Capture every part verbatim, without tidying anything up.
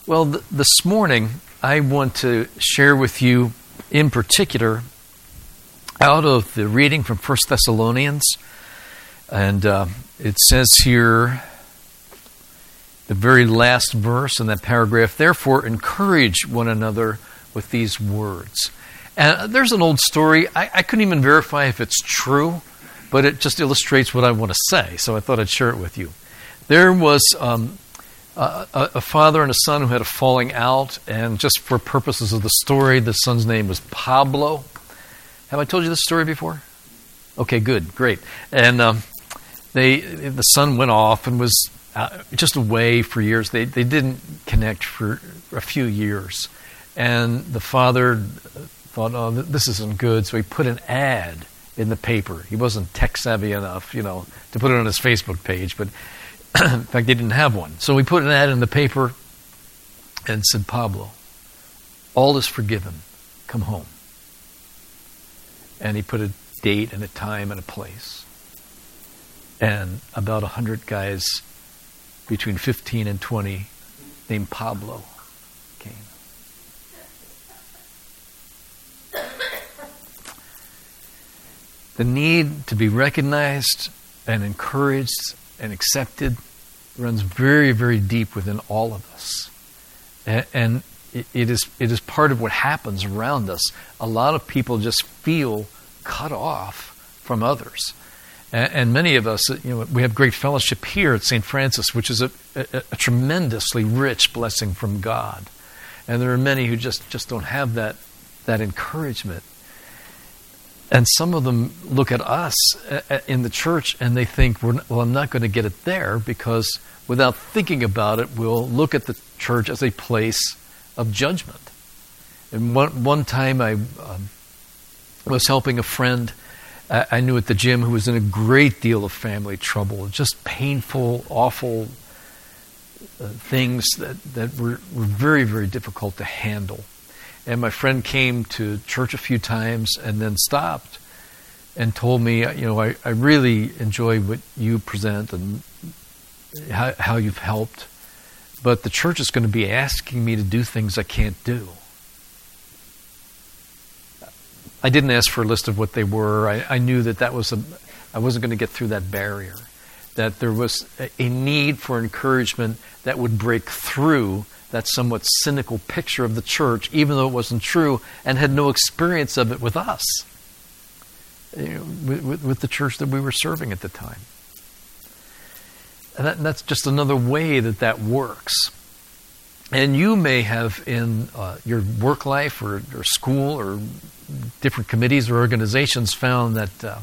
Well, th- this morning I want to share with you in particular out of the reading from First Thessalonians. And uh, it says here, the very last verse in that paragraph, therefore encourage one another with these words. And there's an old story. I, I couldn't even verify if it's true, but it just illustrates what I want to say. So I thought I'd share it with you. There was um, a, a father and a son who had a falling out, and just for purposes of the story, the son's name was Pablo. Have I told you this story before? Okay, good, great. And um, they, the son went off and was uh, just away for years. They they didn't connect for a few years, and the father thought, "Oh, this isn't good." So he put an ad in the paper. He wasn't tech savvy enough, you know, to put it on his Facebook page, but in fact, they didn't have one. So he put an ad in the paper and said, "Pablo, all is forgiven. Come home." And he put a date and a time and a place. And about a hundred guys between fifteen and twenty named Pablo came. The need to be recognized and encouraged and accepted runs very, very deep within all of us. And it is it is part of what happens around us. A lot of people just feel cut off from others. And many of us, you know, we have great fellowship here at Saint Francis, which is a, a, a tremendously rich blessing from God. And there are many who just, just don't have that, that encouragement. And some of them look at us in the church and they think, well, I'm not going to get it there, because without thinking about it, we'll look at the church as a place of judgment. And one, one time I um, was helping a friend I, I knew at the gym who was in a great deal of family trouble, just painful, awful uh, things that, that were, were very, very difficult to handle. And my friend came to church a few times and then stopped and told me, you know, I, I really enjoy what you present and how, how you've helped, but the church is going to be asking me to do things I can't do. I didn't ask for a list of what they were. I, I knew that that was a, I wasn't going to get through that barrier, that there was a, a need for encouragement that would break through that somewhat cynical picture of the church, even though it wasn't true, and had no experience of it with us, you know, with, with the church that we were serving at the time. And, that, and that's just another way that that works. And you may have in uh, your work life or, or school or different committees or organizations found that uh,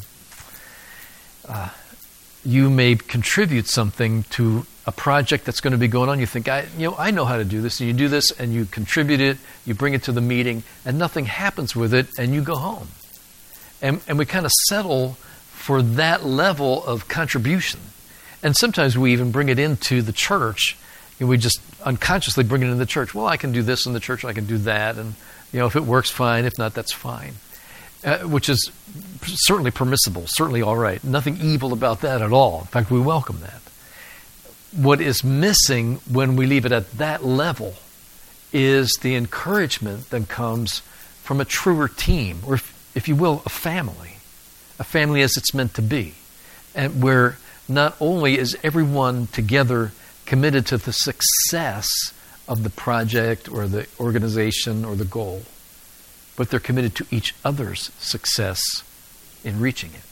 uh, you may contribute something to a project that's going to be going on. You think, I, you know, I know how to do this, and you do this, and you contribute it, you bring it to the meeting, and nothing happens with it, and you go home. And, and we kind of settle for that level of contribution. And sometimes we even bring it into the church, and we just unconsciously bring it into the church. Well, I can do this in the church, I can do that, and you know, if it works, fine. If not, that's fine. Uh, which is certainly permissible, certainly all right. Nothing evil about that at all. In fact, we welcome that. What is missing when we leave it at that level is the encouragement that comes from a truer team, or if, if you will, a family. A family as it's meant to be. And where not only is everyone together committed to the success of the project or the organization or the goal, but they're committed to each other's success in reaching it.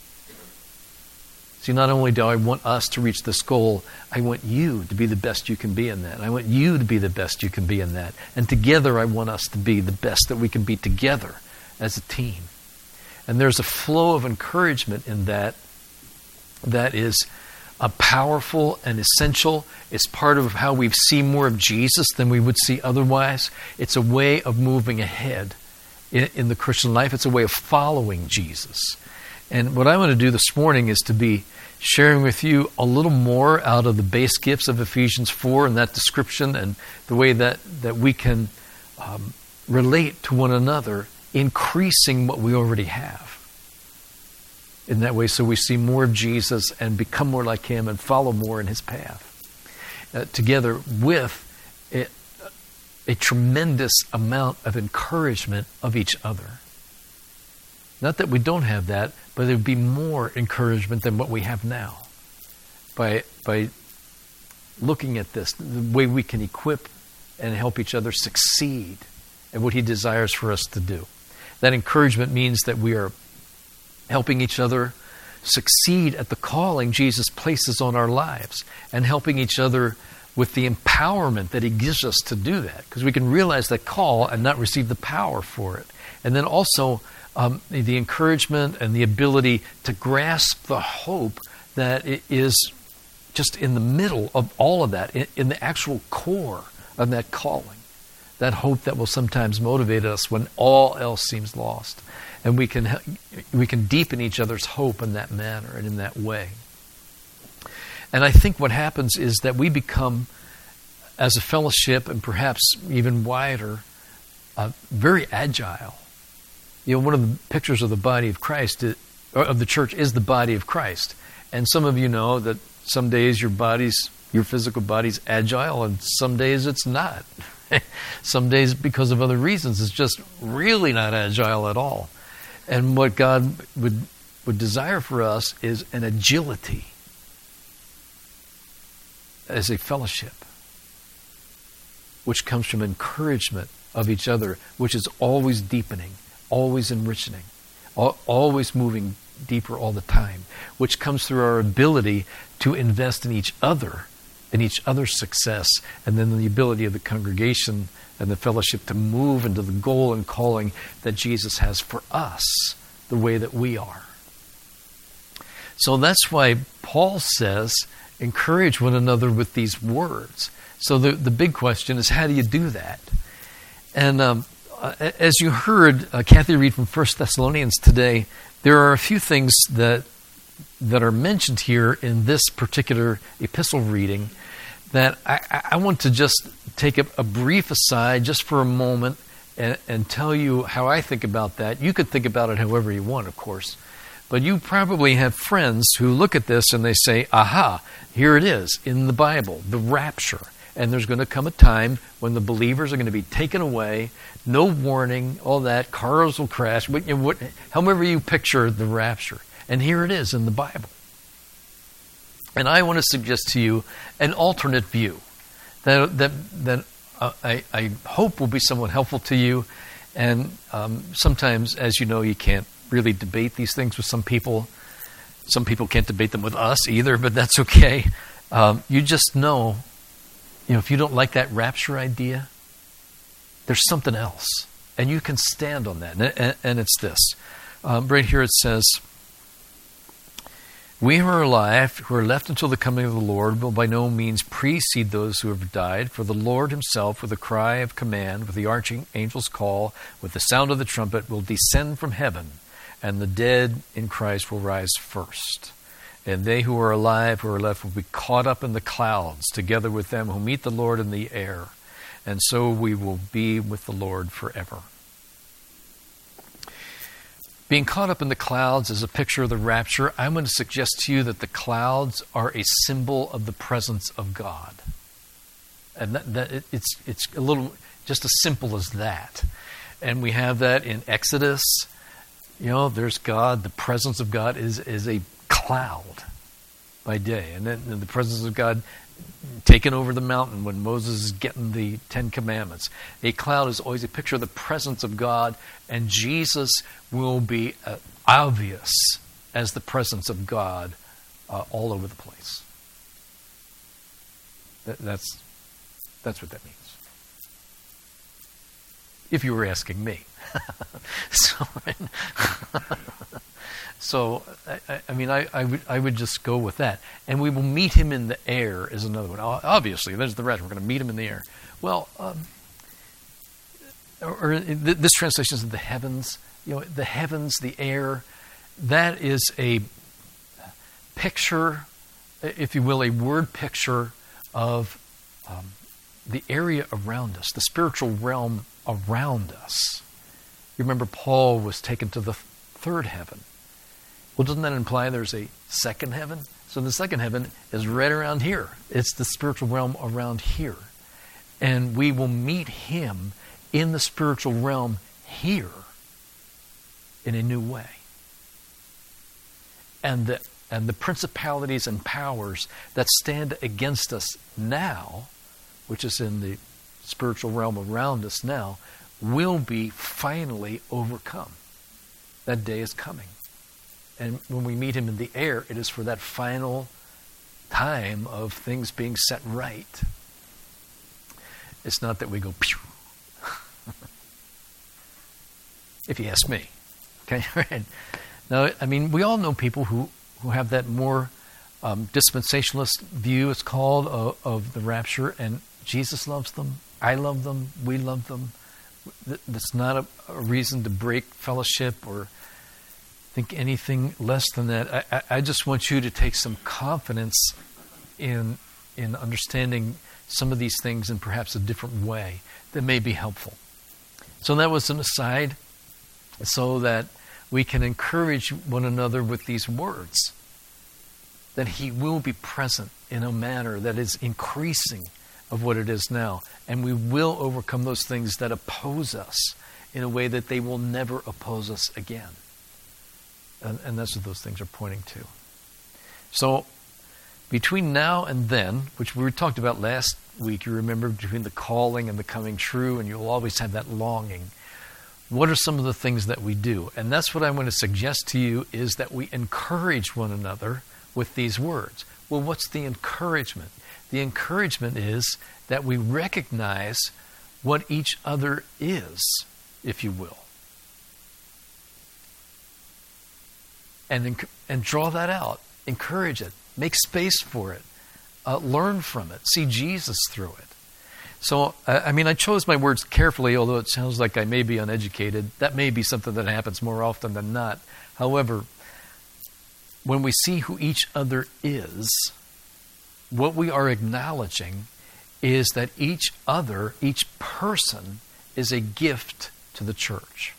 See, not only do I want us to reach this goal, I want you to be the best you can be in that. I want you to be the best you can be in that. And together I want us to be the best that we can be together as a team. And there's a flow of encouragement in that that is a powerful and essential. It's part of how we see more of Jesus than we would see otherwise. It's a way of moving ahead in, in the Christian life. It's a way of following Jesus. And what I want to do this morning is to be sharing with you a little more out of the base gifts of Ephesians four and that description and the way that, that we can um, relate to one another, increasing what we already have. In that way, so we see more of Jesus and become more like Him and follow more in His path. Uh, together with it, a tremendous amount of encouragement of each other. Not that we don't have that, but there would be more encouragement than what we have now. By, by looking at this, the way we can equip and help each other succeed at what He desires for us to do. That encouragement means that we are helping each other succeed at the calling Jesus places on our lives, and helping each other with the empowerment that He gives us to do that, because we can realize that call and not receive the power for it. And then also um, the encouragement and the ability to grasp the hope that it is just in the middle of all of that, in, in the actual core of that calling. That hope that will sometimes motivate us when all else seems lost. And we can we can deepen each other's hope in that manner and in that way. And I think what happens is that we become, as a fellowship, and perhaps even wider, uh, very agile. You know, one of the pictures of the body of Christ, is, or of the church, is the body of Christ. And some of you know that some days your body's, your physical body's agile, and some days it's not. Some days, because of other reasons, it's just really not agile at all. And what God would would desire for us is an agility as a fellowship, which comes from encouragement of each other, which is always deepening, always enriching, always moving deeper all the time, which comes through our ability to invest in each other, in each other's success, and then the ability of the congregation and the fellowship to move into the goal and calling that Jesus has for us, the way that we are. So that's why Paul says, encourage one another with these words. So the, the big question is, how do you do that? And um, as you heard uh, Kathy read from First Thessalonians today, there are a few things that that are mentioned here in this particular epistle reading that I, I want to just take a, a brief aside just for a moment and, and tell you how I think about that. You could think about it however you want, of course. But you probably have friends who look at this and they say, aha, here it is in the Bible, the rapture. And there's going to come a time when the believers are going to be taken away, no warning, all that, cars will crash, what, you know, what, however you picture the rapture. And here it is in the Bible. And I want to suggest to you an alternate view that that, that uh, I, I hope will be somewhat helpful to you. And um, sometimes, as you know, you can't really debate these things with some people. Some people can't debate them with us either, but that's okay. Um, you just know, you know, if you don't like that rapture idea, there's something else. And you can stand on that. And, and, and it's this. Um, right here it says, we who are alive, who are left until the coming of the Lord, will by no means precede those who have died. For the Lord himself, with a cry of command, with the archangel's call, with the sound of the trumpet, will descend from heaven, and the dead in Christ will rise first. And they who are alive, who are left, will be caught up in the clouds, together with them who meet the Lord in the air. And so we will be with the Lord forever. Being caught up in the clouds is a picture of the rapture. I'm going to suggest to you that the clouds are a symbol of the presence of God. And that, that it, it's it's a little, just as simple as that. And we have that in Exodus. You know, there's God. The presence of God is, is a cloud by day. And then and the presence of God taken over the mountain when Moses is getting the Ten Commandments. A cloud is always a picture of the presence of God, and Jesus will be uh, obvious as the presence of God uh, all over the place. That, that's, that's what that means. If you were asking me. so, So, I, I mean, I, I, would, I would just go with that. And we will meet him in the air is another one. Obviously, there's the rest. We're going to meet him in the air. Well, um, or, or this translation is the heavens. You know, the heavens, the air. That is a picture, if you will, a word picture of um, the area around us, the spiritual realm around us. You remember Paul was taken to the third heaven. Well, doesn't that imply there's a second heaven? So the second heaven is right around here. It's the spiritual realm around here. And we will meet him in the spiritual realm here in a new way. And the, and the principalities and powers that stand against us now, which is in the spiritual realm around us now, will be finally overcome. That day is coming. And when we meet him in the air, it is for that final time of things being set right. It's not that we go, pew. If you ask me. Okay, right. Now, I mean, we all know people who, who have that more um, dispensationalist view, it's called, of, of the rapture, and Jesus loves them. I love them. We love them. That's not a, a reason to break fellowship or think anything less than that. I, I, I just want you to take some confidence in in understanding some of these things in perhaps a different way that may be helpful. So that was an aside, so that we can encourage one another with these words, that he will be present in a manner that is increasing of what it is now. And we will overcome those things that oppose us in a way that they will never oppose us again. And, and that's what those things are pointing to. So between now and then, which we talked about last week, you remember, between the calling and the coming true, and you'll always have that longing. What are some of the things that we do? And that's what I want to suggest to you, is that we encourage one another with these words. Well, what's the encouragement? The encouragement is that we recognize what each other is, if you will. And, and draw that out. Encourage it. Make space for it. Uh, learn from it. See Jesus through it. So, uh, I mean, I chose my words carefully, although it sounds like I may be uneducated. That may be something that happens more often than not. However, when we see who each other is, what we are acknowledging is that each other, each person, is a gift to the church.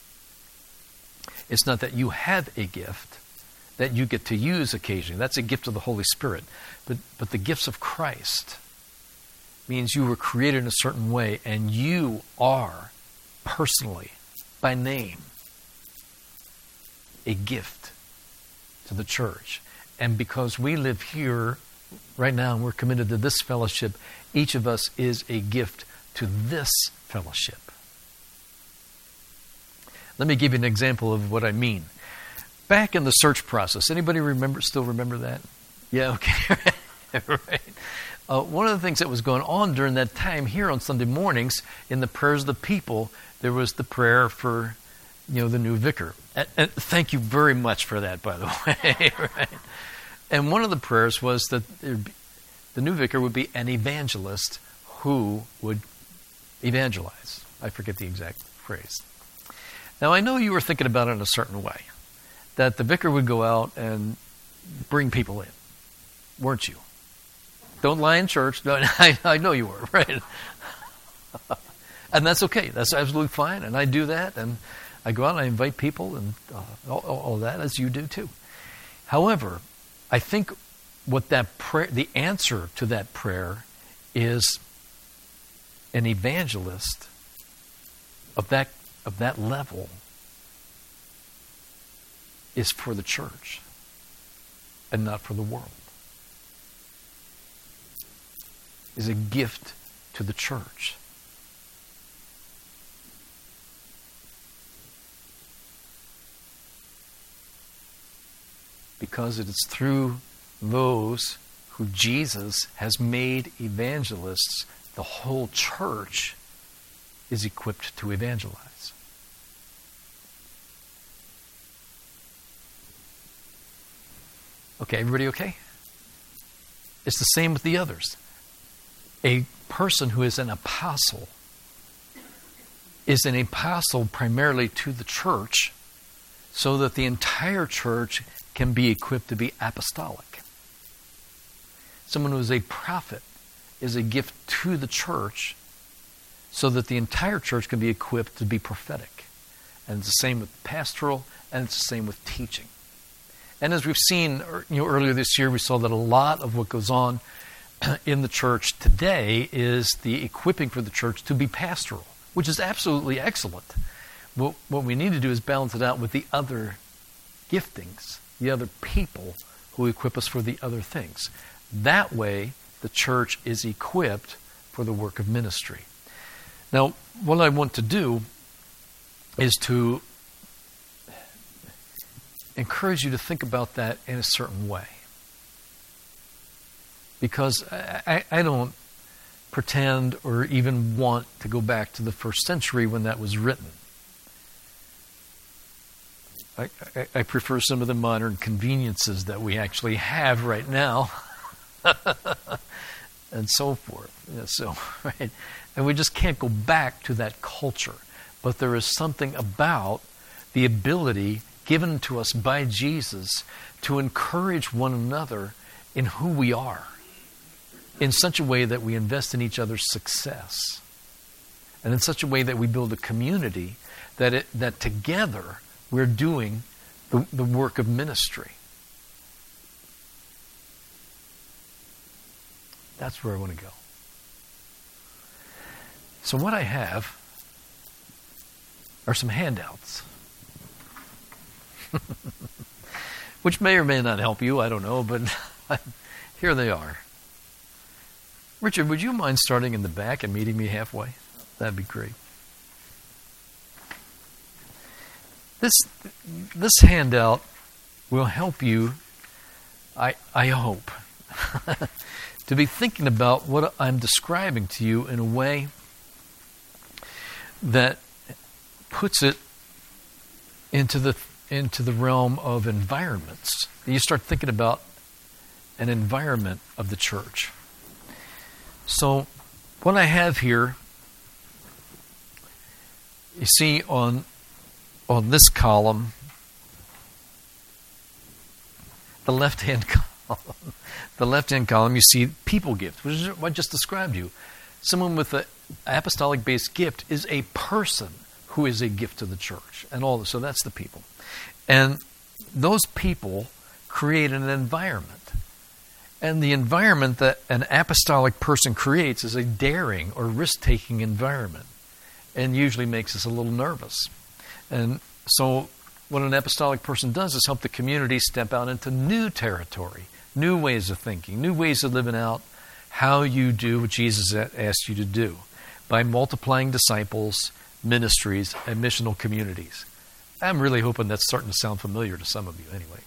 It's not that you have a gift that you get to use occasionally. That's a gift of the Holy Spirit. But, but the gifts of Christ means you were created in a certain way, and you are personally, by name, a gift to the church. And because we live here right now and we're committed to this fellowship, each of us is a gift to this fellowship. Let me give you an example of what I mean. Back in the search process, anybody remember? Still remember that? Yeah, okay. Right. Uh, one of the things that was going on during that time here on Sunday mornings, in the prayers of the people, there was the prayer for, you know, the new vicar. And, and thank you very much for that, by the way. Right? And one of the prayers was that be, the new vicar would be an evangelist who would evangelize. I forget the exact phrase. Now, I know you were thinking about it in a certain way, that the vicar would go out and bring people in, weren't you? Don't lie in church. No, I, I know you were, right? And that's okay. That's absolutely fine. And I do that. And I go out and I invite people and uh, all, all that, as you do too. However, I think what that prayer, the answer to that prayer, is an evangelist of that of that level is for the church and not for the world. Is a gift to the church. Because it is through those who Jesus has made evangelists, the whole church is equipped to evangelize. Okay, everybody okay? It's the same with the others. A person who is an apostle is an apostle primarily to the church, so that the entire church can be equipped to be apostolic. Someone who is a prophet is a gift to the church, so that the entire church can be equipped to be prophetic. And it's the same with pastoral, and it's the same with teaching. And as we've seen, you know, earlier this year, we saw that a lot of what goes on in the church today is the equipping for the church to be pastoral, which is absolutely excellent. What, what we need to do is balance it out with the other giftings, the other people who equip us for the other things. That way, the church is equipped for the work of ministry. Now, what I want to do is to encourage you to think about that in a certain way. Because I, I don't pretend or even want to go back to the first century when that was written. I, I, I prefer some of the modern conveniences that we actually have right now, and so forth. Yeah, so, right, and we just can't go back to that culture. But there is something about the ability given to us by Jesus to encourage one another in who we are, in such a way that we invest in each other's success, and in such a way that we build a community that it, that together we're doing the, the work of ministry. That's where I want to go. So what I have are some handouts, which may or may not help you, I don't know, but here they are. Richard, would you mind starting in the back and meeting me halfway? That'd be great. This this handout will help you, I I hope, to be thinking about what I'm describing to you in a way that puts it into the into the realm of environments. You start thinking about an environment of the church. So what I have here, you see on on this column, the left-hand column, the left-hand column, you see people gift, which is what I just described to you. Someone with an apostolic-based gift is a person who is a gift to the church, and all this. So that's the people, and those people create an environment. And the environment that an apostolic person creates is a daring or risk-taking environment, and usually makes us a little nervous. And so what an apostolic person does is help the community step out into new territory, new ways of thinking, new ways of living out how you do what Jesus asked you to do by multiplying disciples, ministries, and missional communities. I'm really hoping that's starting to sound familiar to some of you anyway.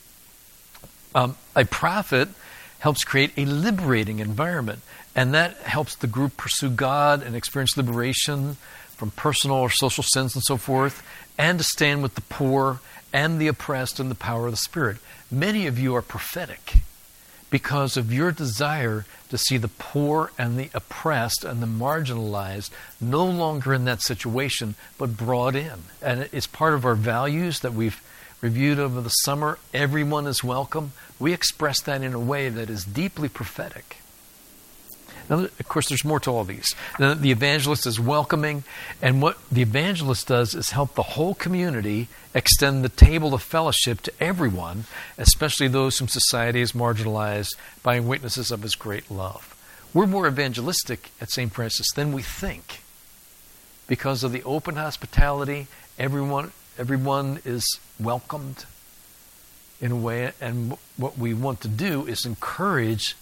Um, a prophet helps create a liberating environment, and that helps the group pursue God and experience liberation from personal or social sins and so forth, and to stand with the poor and the oppressed in the power of the Spirit. Many of you are prophetic because of your desire to see the poor and the oppressed and the marginalized no longer in that situation, but brought in. And it's part of our values that we've reviewed over the summer. Everyone is welcome. We express that in a way that is deeply prophetic. Now, of course, there's more to all these. The evangelist is welcoming, and what the evangelist does is help the whole community extend the table of fellowship to everyone, especially those whom society has marginalized, by witnesses of his great love. We're more evangelistic at Saint Francis than we think. Because of the open hospitality, everyone, everyone is welcomed in a way, and what we want to do is encourage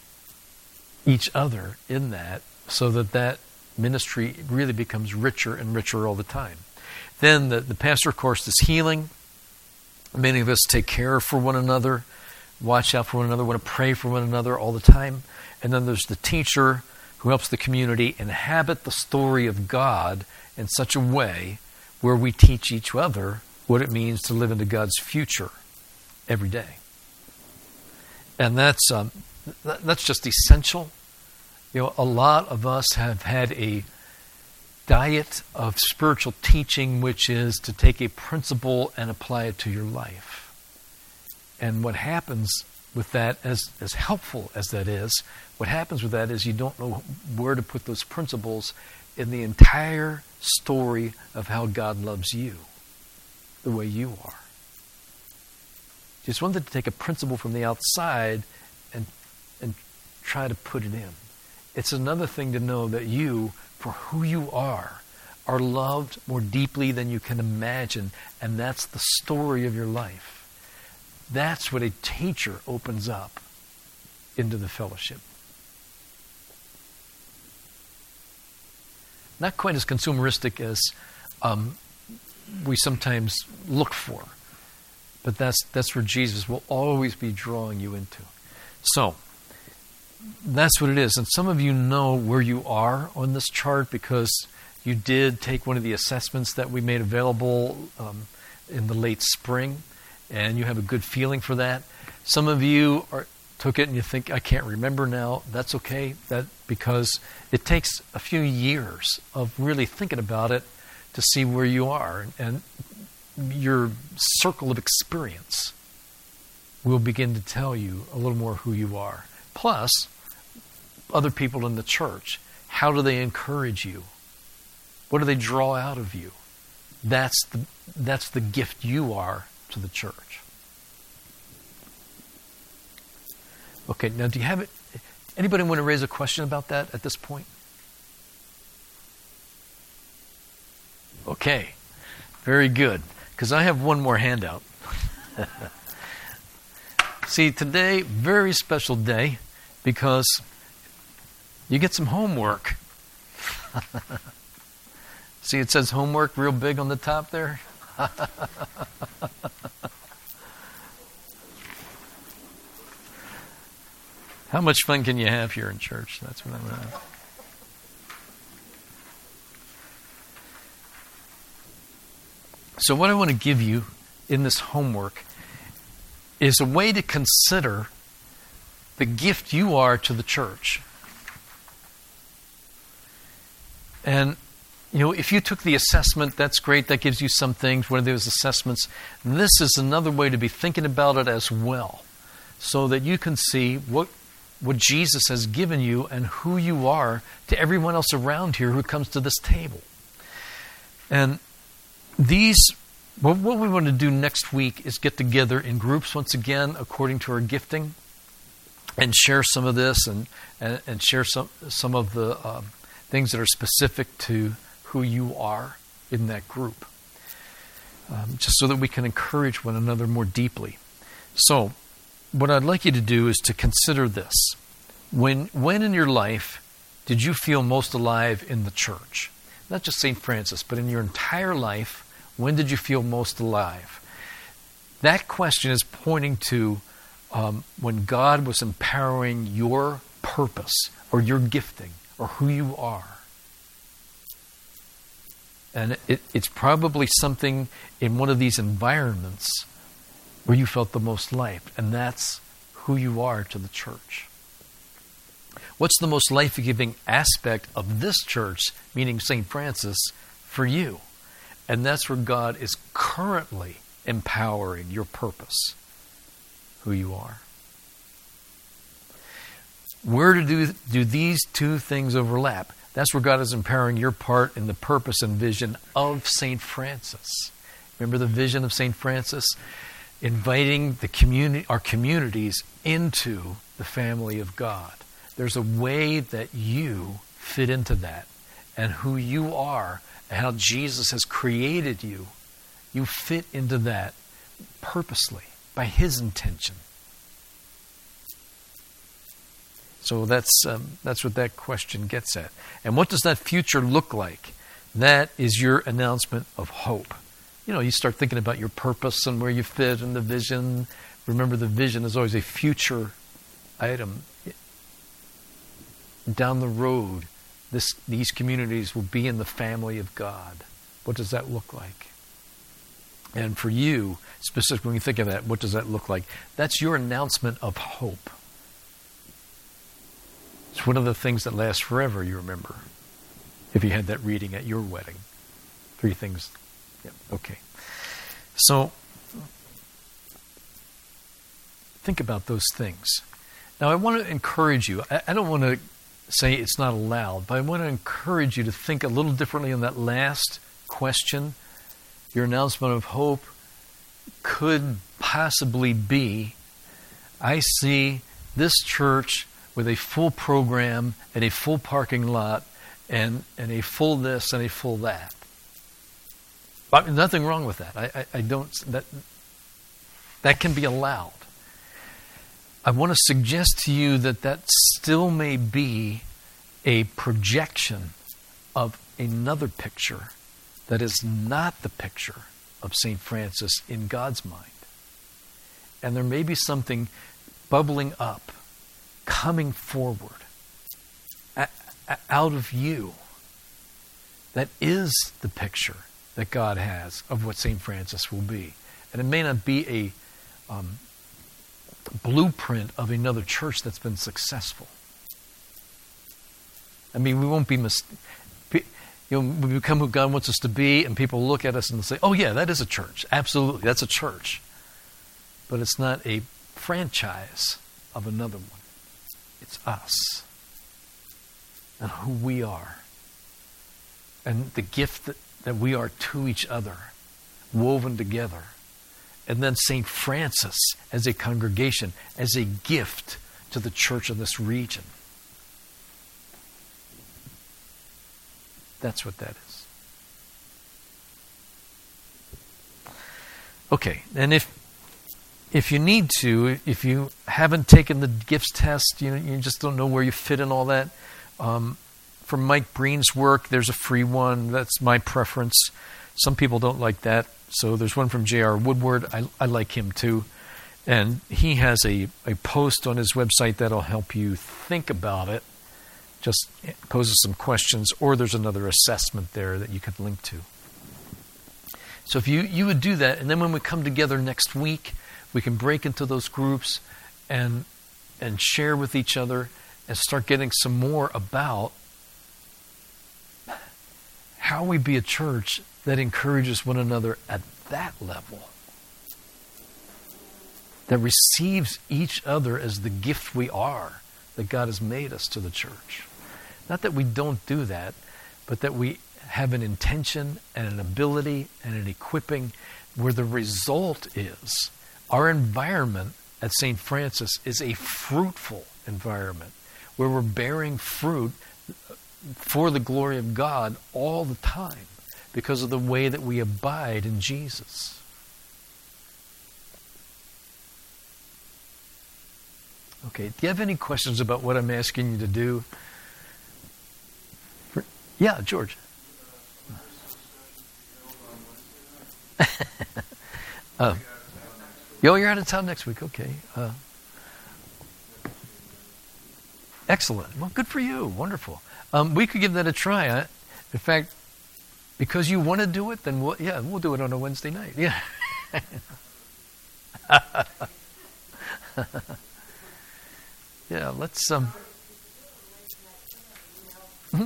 each other in that, so that that ministry really becomes richer and richer all the time. Then the, the pastor, of course, is healing. Many of us take care for one another, watch out for one another, want to pray for one another all the time. And then there's the teacher who helps the community inhabit the story of God in such a way where we teach each other what it means to live into God's future every day. And that's um, that's just essential. You know, a lot of us have had a diet of spiritual teaching, which is to take a principle and apply it to your life. And what happens with that, as, as helpful as that is, what happens with that is you don't know where to put those principles in the entire story of how God loves you, the way you are. Just wanted to take a principle from the outside and and try to put it in. It's another thing to know that you, for who you are, are loved more deeply than you can imagine, and that's the story of your life. That's what a teacher opens up into the fellowship. Not quite as consumeristic as um, we sometimes look for, but that's that's where Jesus will always be drawing you into. So, that's what it is. And some of you know where you are on this chart because you did take one of the assessments that we made available um, in the late spring, and you have a good feeling for that. Some of you are, took it and you think, I can't remember now. That's okay, that because it takes a few years of really thinking about it to see where you are. And your circle of experience will begin to tell you a little more who you are. Plus, other people in the church, how do they encourage you? What do they draw out of you? That's the, that's the gift you are to the church. Okay, now do you have it? Anybody want to raise a question about that at this point? Okay, very good. Because I have one more handout. See, today, very special day because you get some homework. See, it says homework real big on the top there. How much fun can you have here in church? That's what I'm at. So what I want to give you in this homework is a way to consider the gift you are to the church. And, you know, if you took the assessment, that's great. That gives you some things, one of those assessments. This is another way to be thinking about it as well, so that you can see what what Jesus has given you and who you are to everyone else around here who comes to this table. And these, what, what we want to do next week is get together in groups once again according to our gifting and share some of this and, and, and share some, some of the uh, things that are specific to who you are in that group. Um, just so that we can encourage one another more deeply. So, what I'd like you to do is to consider this. When, when in your life did you feel most alive in the church? Not just Saint Francis, but in your entire life, when did you feel most alive? That question is pointing to um, when God was empowering your purpose or your gifting or who you are. And it, it's probably something in one of these environments where you felt the most life, and that's who you are to the church. What's the most life-giving aspect of this church, meaning Saint Francis, for you? And that's where God is currently empowering your purpose, who you are. Where do, do these two things overlap? That's where God is empowering your part in the purpose and vision of Saint Francis. Remember the vision of Saint Francis? Inviting the community, our communities into the family of God. There's a way that you fit into that and who you are and how Jesus has created you. You fit into that purposely by His intention. So that's um, that's what that question gets at. And what does that future look like? That is your announcement of hope. You know, you start thinking about your purpose and where you fit and the vision. Remember, the vision is always a future item. Down the road, this, these communities will be in the family of God. What does that look like? And for you, specifically when you think of that, what does that look like? That's your announcement of hope. It's one of the things that lasts forever, you remember, if you had that reading at your wedding. Three things. Yep. Okay. So, think about those things. Now, I want to encourage you. I, I don't want to say it's not allowed, but I want to encourage you to think a little differently on that last question. Your announcement of hope could possibly be, I see this church with a full program and a full parking lot and, and a full this and a full that. But nothing wrong with that. I, I, I don't, that, that can be allowed. I want to suggest to you that that still may be a projection of another picture that is not the picture of Saint Francis in God's mind. And there may be something bubbling up, coming forward a- a- out of you that is the picture that God has of what Saint Francis will be. And it may not be a um, blueprint of another church that's been successful. I mean, we won't be mis- you know, we become who God wants us to be, and people look at us and say, oh yeah, that is a church. Absolutely, that's a church. But it's not a franchise of another one. It's us and who we are and the gift that, that we are to each other, woven together. And then Saint Francis as a congregation, as a gift to the church of this region. That's what that is. Okay, and if if you need to, if you haven't taken the gifts test, you know, you just don't know where you fit in all that. Um, for Mike Breen's work, there's a free one. That's my preference. Some people don't like that. So there's one from J R Woodward. I, I like him too. And he has a, a post on his website that'll help you think about it. Just poses some questions, or there's another assessment there that you could link to. So if you, you would do that, and then when we come together next week, we can break into those groups and and share with each other and start getting some more about how we be a church that encourages one another at that level, that receives each other as the gift we are, that God has made us to the church. Not that we don't do that, but that we have an intention and an ability and an equipping where the result is our environment at Saint Francis is a fruitful environment where we're bearing fruit for the glory of God all the time because of the way that we abide in Jesus. Okay, do you have any questions about what I'm asking you to do? For, yeah, George. uh, Yo, you're out of town next week. Okay. Uh, excellent. Well, good for you. Wonderful. Um, we could give that a try. Huh? In fact, because you want to do it, then we'll, yeah, we'll do it on a Wednesday night. Yeah. Yeah. Let's. Um. Mm-hmm.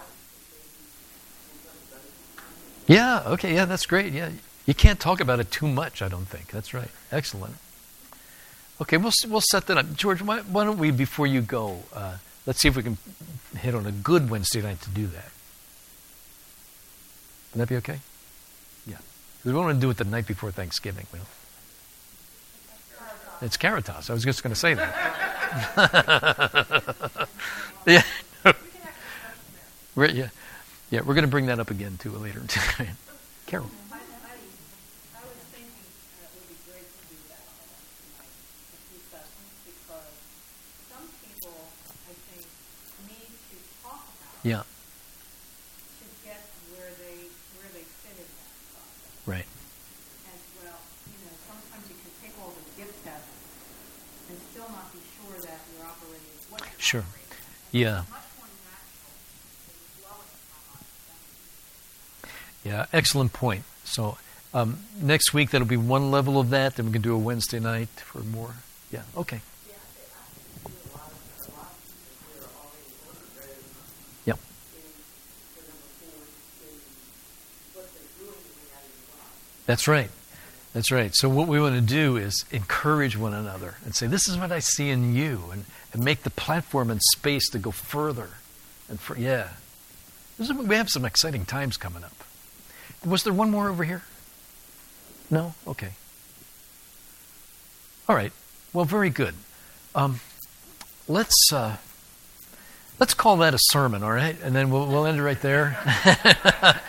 Yeah. Okay. Yeah, that's great. Yeah. You can't talk about it too much, I don't think. That's right. Excellent. Okay, we'll we'll set that up. George, why, why don't we, before you go, uh, let's see if we can hit on a good Wednesday night to do that. Would that be okay? Yeah. Because we want to do it the night before Thanksgiving. Well, it's Caritas. I was just going to say that. Yeah. We're, yeah. Yeah, we're going to bring that up again, too, later. Carol. Yeah. To get where they where they fit in that process. Right. As well, you know, sometimes you can take all the gift tests and still not be sure that you're operating as what you're Sure. operating. Yeah. It's much more natural when you dwell in God. Yeah, excellent point. So um, next week that'll be one level of that, then we can do a Wednesday night for more. Yeah, okay. Yep. That's right. That's right. So what we want to do is encourage one another and say, this is what I see in you, and, and make the platform and space to go further. And for, yeah. This is, we have some exciting times coming up. Was there one more over here? No? Okay. All right. Well, very good. Um, let's uh, let's call that a sermon, all right? And then we'll we'll end it right there.